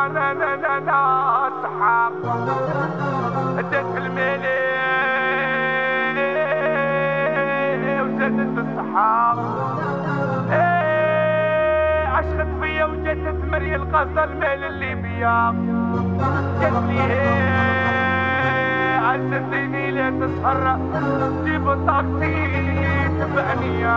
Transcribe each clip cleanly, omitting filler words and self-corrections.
لا صحاب ادت الملي وزادت الصحاب عشقت فيا وجدت مريا القصد المال اللي بيا قالت لي عزتني لا تسهر جيب الطاكسي تبعني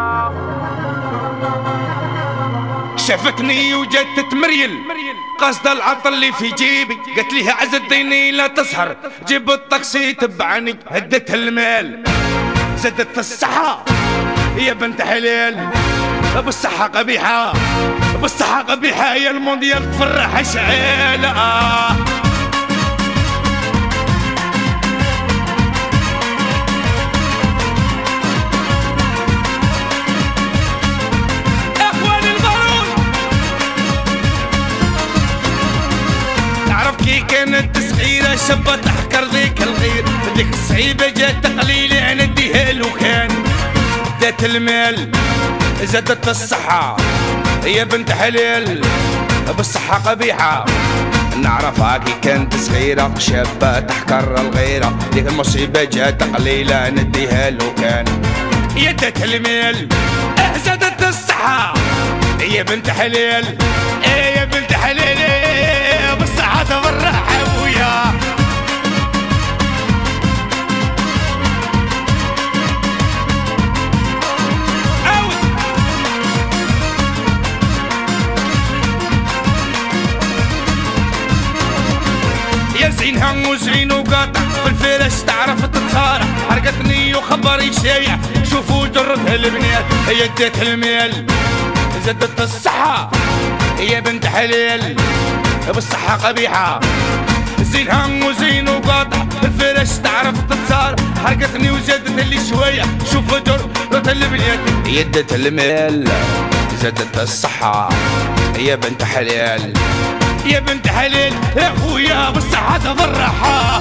شافتني وجدت مريل قصد العطل اللي في جيبي قالت لي عز الديني لا تسهر جيب الطاكسي تبعني هدت المال زادت الصحة يا بنت حلال بالصحة قبيحة بالصحة قبيحة يا المونديال تفرح شعيلة كانت تسخيرة شابة تحكر ذيك الغير ذيك الصعيبة جات قليلة نديها لو كان دات المال زادت الصحة يا بنت حلال بالصحة قبيحة نعرفها كي كانت صغيرة شابة تحكر الغيرة ذيك المصيبة جات قليلة نديها لو كان يا دات المال زادت الصحة يا بنت حلال يا بنت حلال بالصحة تفرح ابويا يا زينها وزين وقاطع في الفراش تعرف تتصارع حرقتني وخبري شايع شوفوا جرتها البنات هي ادت المال زادت الصحة يا بنت حلال بالصحة قبيحة زينها وزين وقاطع الفراش تعرف تتصارع حرقتني وزادت اللي شوية شوفوا جرتها البنات هي ادت المال زادت الصحة يا بنت حلال يا بنت حلال يا خويا بالصحة تفرحها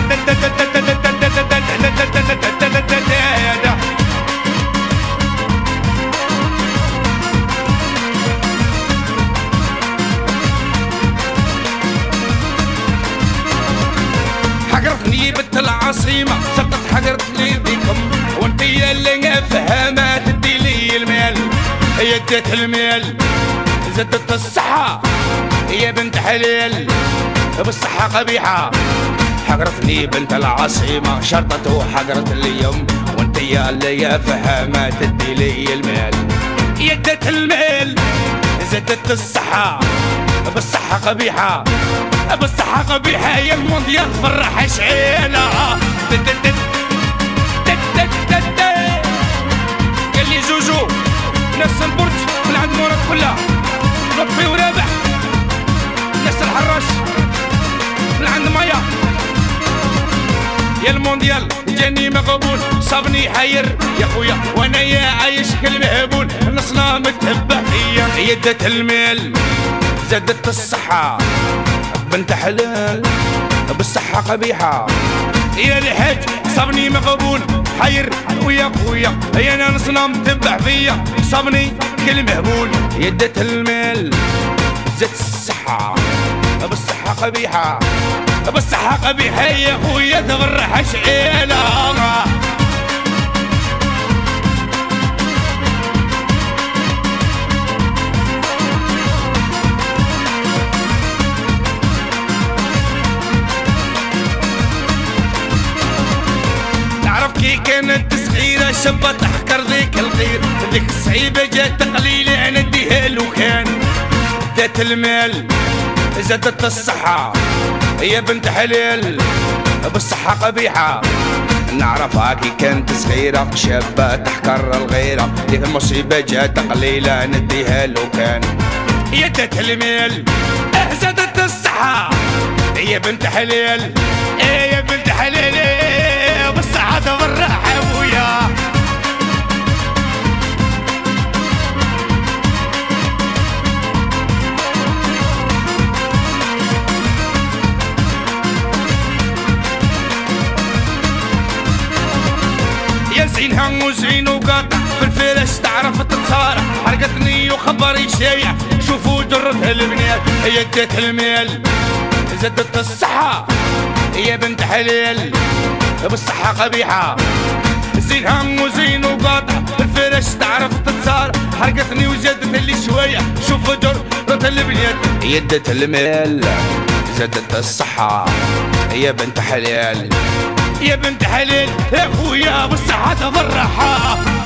حقرتني بنت العاصمة شرطت حقرتني بكم وانتي اللي فهمت تدي لي المال هي ادت المال زادت الصحة يا بنت حلال بالصحة قبيحة حقرتني بنت العاصمة شرطت وحقرت اليوم وانتي اللي فهمت تدي لي المال يا ادت المال زادت الصحة بالصحة قبيحة بالصحة قبيحة يا المونديال فرح شعيلة قال لي جوجو نفس البرج من عند مراد كلها لطفي ورابح نفس الحراش من عند مايا يا المونديال جاني مقبول صابني حير يا خويا وانا يا عايش كالمهبول نصنا متهبة فيا يدت المال زادت الصحة بنت حلال بالصحة قبيحة يا الحاج صابني مقبول حير ويا خويا يا انا نصنا متبع فيا صابني كل مهبول يدت المال زادت الصحة بالصحة قبيحة بالصحة قبيحة يا خويا تفرح شعيلة كي كانت صغيرة شابة تحكر ذيك الغير ذيك الصعيبة جات قليلة نديها لو كان دات المال زادت الصحة يا بنت حلال بالصحة قبيحة نعرفها كي كانت صغيرة شابة تحكر الغيرة ذيك المصيبة جات قليلة نديها لو كان يا دات المال زادت الصحة يا بنت حلال يا بنت حلال بالصحة تفرح ابويا يا زينها وزين وقاطع في الفيل الفراش تعرف تتصارع، حرقتني وخبري شايع، شوفوا جرتها البنات هي ادت المال زادت الصحة يا بنت حلال، بالصحة قبيحة زين هم وزين وقاطع، الفراش تعرف تتصارع، حرقتني وزادت اللي شوية، شوفوا جرتها البنات هي ادت المال زادت الصحة يا بنت حلال، يا بنت حلال يا خويا بالصحة بالراحة.